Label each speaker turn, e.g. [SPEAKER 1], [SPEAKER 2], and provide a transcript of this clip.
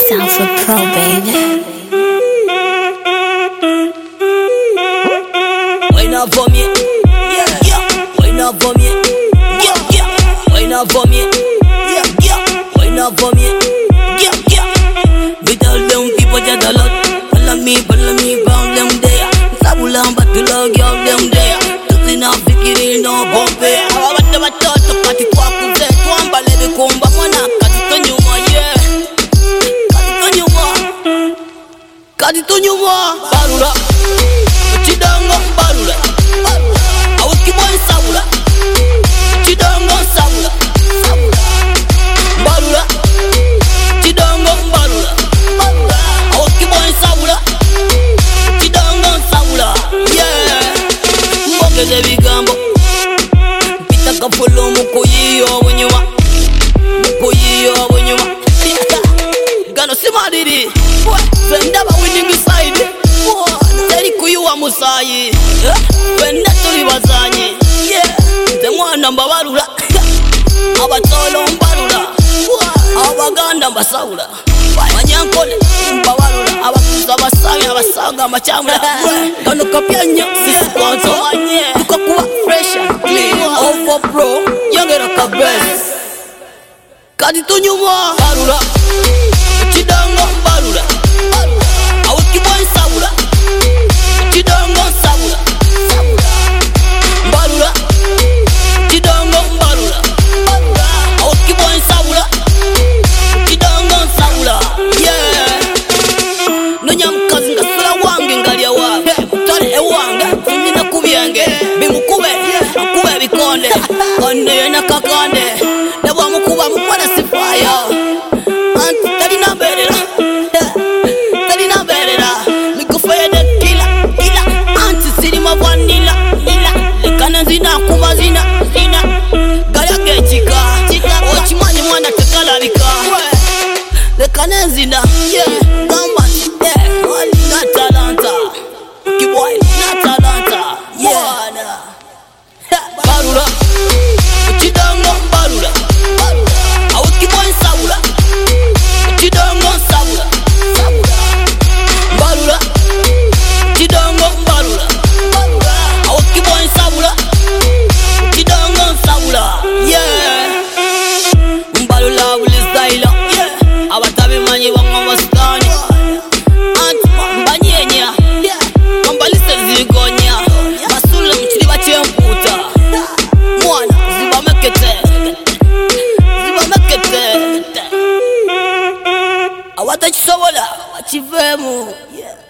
[SPEAKER 1] Salsa Pro, baby.
[SPEAKER 2] Wine up for me, yeah, yeah. Wine up for me, yeah, yeah. Wine up for me, yeah, yeah. Wine up for me, yeah, yeah. We tell them people just a lot. Follow me, bound them there. Sabula batula girl them there. Tuzina fikiri no bombe. Abata batoto kati kwa kuze twamba lebe kumba mwana kati tonyuma yeah. Kati tonyuma barura. Chidongo barura. Awuki boy sabula. Chidongo sabula. Barura. Chidongo barura. Awuki boy sabula. Chidongo sabula. Yeah. Mbogeze bigambo. Pita kafulo mukuyiyo wenyuma. Mukuyiyo wenyuma. Gano simadiri. Fenda ba winning side. Teri kuyuwa musayi. Fenda tuli bazanyi. Yeah. Nze mwana mbabalula. Abatolo mbalula. Abaganda mbasawula. Banyankole mbabalula. Abakuza basangi abasaga amachamula. Gano kapyanya sisi kwanza. Tukakuwa fresh and clean. Over pro. Yongera kabes. Kadi tunyuma. Balula. Chidongo balula. Awuki boy sabula. Chidongo sabula. Balula. Chidongo balula. Awuki boy sabula. Chidongo sabula. Yeah. Nonyamkazi ngasula wange ngalya wange. Mutale ewange. Nina kubyange. Bimukube. Akube bikonde. Konde yena kakande. Nebwa mukuba mukwana sifaya. Anti talina berera. Talina berera. Mikufaya de kila. Anti silima vanilla. Lekana zina kuba zina. Gayage chika. Ochimani mwana tekalabika. Lekana zina. Yeah. Gamba. Yeah. Oli na talanta. Kiboy na talanta. Yeah. Barura. Chidongo barura. Awuki boy sabula. Chidongo sabula. Barura. Chidongo barura. Awuki boy sabula. Chidongo sabula. Yeah. Mbalula bulizaila. Yeah. Abatabi manyi wangwa wasitani. Anti mbanyenya. Kambalise zigonya. Basule mchili bachemputa. Mwana zibamekete. Awatachisobola. Wachivemu. Yeah.